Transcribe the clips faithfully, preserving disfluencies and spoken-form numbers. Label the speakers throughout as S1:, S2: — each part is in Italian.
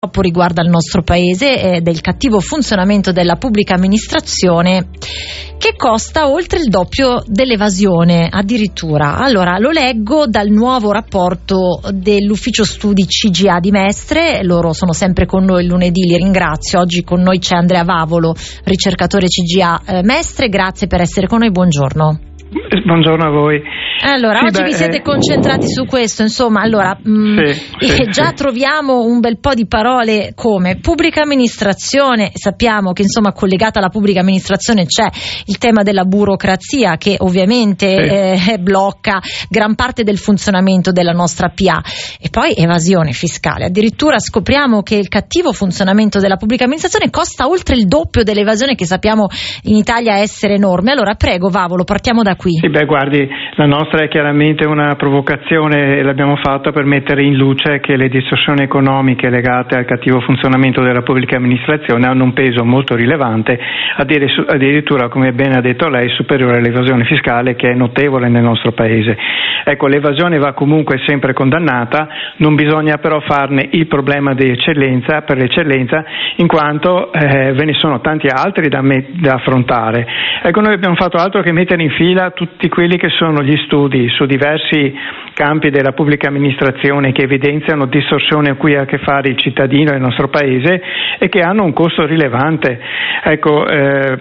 S1: riguarda il nostro paese e del cattivo funzionamento della pubblica amministrazione, che costa oltre il doppio dell'evasione addirittura. Allora, lo leggo dal nuovo rapporto dell'ufficio studi C G A di Mestre. Loro sono sempre con noi il lunedì, li ringrazio. Oggi con noi c'è Andrea Vavolo, ricercatore C G A eh, Mestre. Grazie per essere con noi, buongiorno.
S2: Buongiorno a voi.
S1: Allora, sì, oggi beh, vi siete eh, concentrati su questo, insomma, allora mh, sì, sì, già sì. Troviamo un bel po' di parole come pubblica amministrazione. Sappiamo che insomma collegata alla pubblica amministrazione c'è il tema della burocrazia, che ovviamente sì. eh, blocca gran parte del funzionamento della nostra P A, e poi evasione fiscale. Addirittura scopriamo che il cattivo funzionamento della pubblica amministrazione costa oltre il doppio dell'evasione, che sappiamo in Italia essere enorme. Allora prego Vavolo, partiamo da qui.
S2: Sì, beh, guardi, la nostra è chiaramente una provocazione e l'abbiamo fatta per mettere in luce che le distorsioni economiche legate al cattivo funzionamento della pubblica amministrazione hanno un peso molto rilevante, addirittura, come bene ha detto lei, superiore all'evasione fiscale, che è notevole nel nostro paese. Ecco, l'evasione va comunque sempre condannata, non bisogna però farne il problema di eccellenza per l'eccellenza, in quanto eh, ve ne sono tanti altri da, me- da affrontare. Ecco, noi abbiamo fatto altro che mettere in fila tutti quelli che sono gli studi su diversi campi della pubblica amministrazione che evidenziano distorsioni a cui ha a che fare il cittadino del nostro paese e che hanno un costo rilevante. Ecco, eh,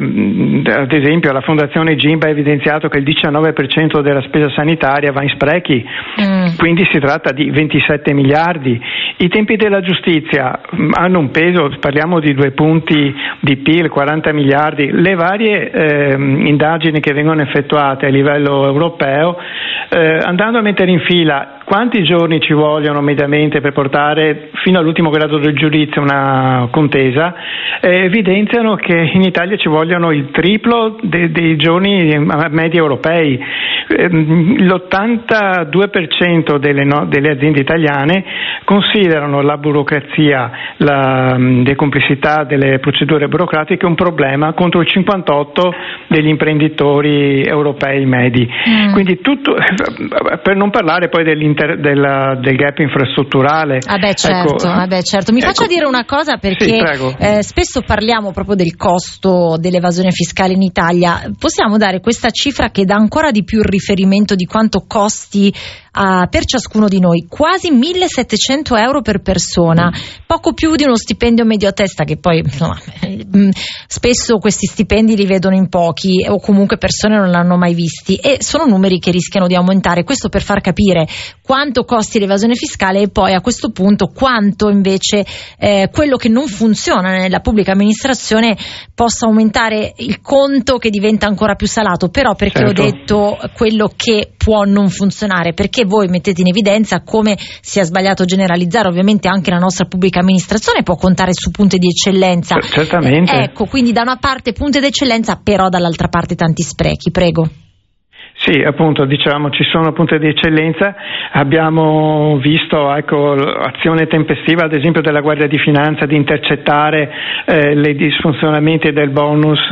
S2: ad esempio la Fondazione Gimba ha evidenziato che il diciannove per cento della spesa sanitaria va in sprechi, mm. quindi si tratta di ventisette miliardi. I tempi della giustizia hanno un peso, parliamo di due punti di P I L, quaranta miliardi. Le varie eh, indagini che vengono effettuate a livello europeo, eh, andando a mettere in fila quanti giorni ci vogliono mediamente per portare fino all'ultimo grado del giudizio una contesa, eh, evidenziano che in Italia ci vogliono il triplo de- dei giorni medi europei. Eh, l'ottantadue per cento delle, no- delle aziende italiane considerano la burocrazia, la, le complessità delle procedure burocratiche un problema, contro il cinquantotto per cento degli imprenditori europei medi. Mm. Quindi tutto, per non parlare poi dell'inter, della, del gap infrastrutturale.
S1: Ah beh, certo, ecco, ah beh, certo. Mi ecco, faccia dire una cosa, perché
S2: sì,
S1: eh, spesso parliamo proprio del costo dell'evasione fiscale in Italia. Possiamo dare questa cifra che dà ancora di più il riferimento di quanto costi Uh, per ciascuno di noi? Quasi millesettecento euro per persona, poco più di uno stipendio medio a testa, che poi insomma, spesso questi stipendi li vedono in pochi o comunque persone non l'hanno mai visti, e sono numeri che rischiano di aumentare. Questo per far capire quanto costi l'evasione fiscale e poi a questo punto quanto invece eh, quello che non funziona nella pubblica amministrazione possa aumentare il conto, che diventa ancora più salato. Però perché certo. Ho detto quello che può non funzionare? Perché voi mettete in evidenza come sia sbagliato generalizzare. Ovviamente anche la nostra pubblica amministrazione può contare su punti di eccellenza.
S2: Certamente.
S1: Eh, ecco, quindi da una parte punti di eccellenza, però dall'altra parte tanti sprechi. Prego.
S2: Sì, appunto, diciamo, ci sono punti di eccellenza. Abbiamo visto, ecco, azione tempestiva, ad esempio, della Guardia di Finanza di intercettare eh, le disfunzionamenti del bonus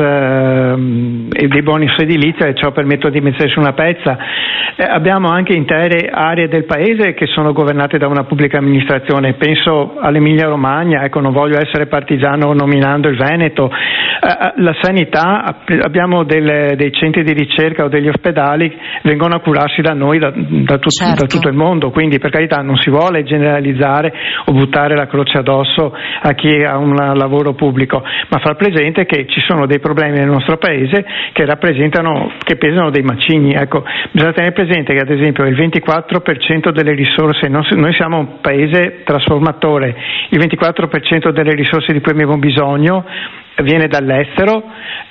S2: eh, e dei bonus edilizia, e ciò per mettere di mezzo su una pezza. Eh, abbiamo anche intere aree del paese che sono governate da una pubblica amministrazione. Penso all'Emilia Romagna, ecco, non voglio essere partigiano nominando il Veneto. Eh, la sanità, abbiamo delle, dei centri di ricerca o degli ospedali vengono a curarsi da noi, da, da, tut, certo. da tutto il mondo, quindi per carità non si vuole generalizzare o buttare la croce addosso a chi ha un lavoro pubblico, ma far presente che ci sono dei problemi nel nostro paese che rappresentano, che pesano dei macigni. Ecco, bisogna tenere presente che ad esempio il ventiquattro per cento delle risorse, noi siamo un paese trasformatore, il ventiquattro per cento delle risorse di cui abbiamo bisogno viene dall'estero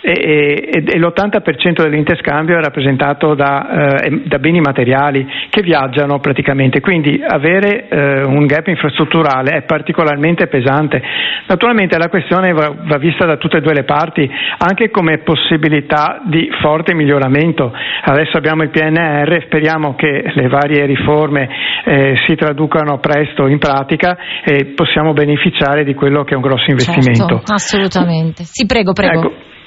S2: e, e, e l'ottanta per cento dell'interscambio è rappresentato da, eh, da beni materiali che viaggiano praticamente, quindi avere eh, un gap infrastrutturale è particolarmente pesante. Naturalmente la questione va, va vista da tutte e due le parti, anche come possibilità di forte miglioramento. Adesso abbiamo il P N R R, speriamo che le varie riforme eh, si traducano presto in pratica e possiamo beneficiare di quello che è un grosso investimento.
S1: Certo, assolutamente. Sì, prego, prego.
S2: Ecco.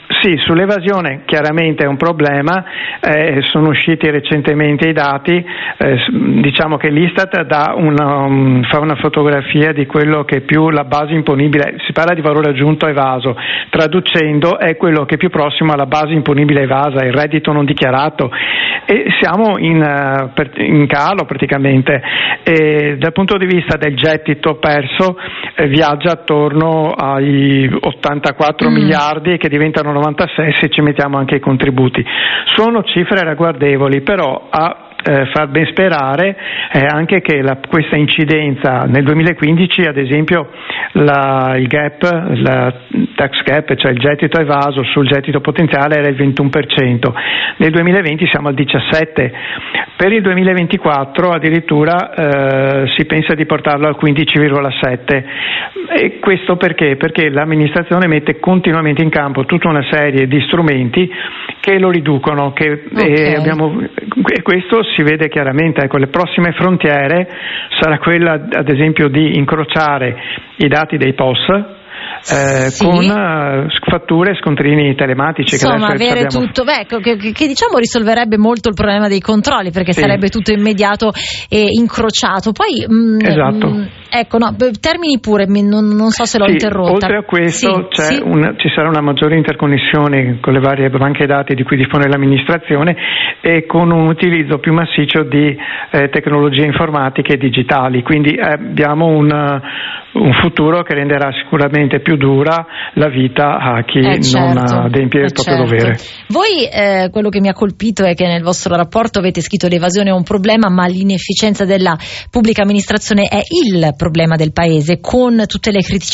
S2: Sì, sull'evasione chiaramente è un problema, eh, sono usciti recentemente i dati, eh, diciamo che l'Istat dà una, um, fa una fotografia di quello che è più la base imponibile, si parla di valore aggiunto evaso, traducendo è quello che è più prossimo alla base imponibile evasa, il reddito non dichiarato, e siamo in, uh, per, in calo praticamente, e dal punto di vista del gettito perso eh, viaggia attorno ai ottantaquattro mm. miliardi che diventano novantasei se ci mettiamo anche i contributi. Sono cifre ragguardevoli, però a eh, far ben sperare è anche che la, questa incidenza nel duemilaquindici, ad esempio, la, il gap, la tax gap, cioè il gettito evaso sul gettito potenziale era il ventuno per cento, nel duemilaventi siamo al diciassette per cento, per il duemilaventiquattro addirittura eh, si pensa di portarlo al quindici virgola sette per cento. E questo perché? Perché l'amministrazione mette continuamente in campo tutta una serie di strumenti che lo riducono, che, okay. e, abbiamo, e questo si vede chiaramente. Ecco, le prossime frontiere sarà quella, ad esempio, di incrociare i dati dei P O S Eh, sì. con uh, fatture e scontrini telematici.
S1: Insomma,
S2: che
S1: avere
S2: abbiamo...
S1: tutto, beh, che, che, che diciamo risolverebbe molto il problema dei controlli, perché sì. sarebbe tutto immediato e incrociato. Poi mh,
S2: esatto.
S1: mh, ecco, no, termini pure, non, non so se l'ho
S2: sì,
S1: interrotta.
S2: Oltre a questo
S1: sì,
S2: c'è
S1: sì.
S2: un, ci sarà una maggiore interconnessione con le varie banche dati di cui dispone l'amministrazione e con un utilizzo più massiccio di eh, tecnologie informatiche e digitali, quindi eh, abbiamo un un futuro che renderà sicuramente più dura la vita a chi
S1: eh certo,
S2: non adempie il
S1: eh
S2: proprio
S1: certo.
S2: dovere.
S1: Voi eh, quello che mi ha colpito è che nel vostro rapporto avete scritto l'evasione è un problema, ma l'inefficienza della pubblica amministrazione è il problema del paese, con tutte le criticità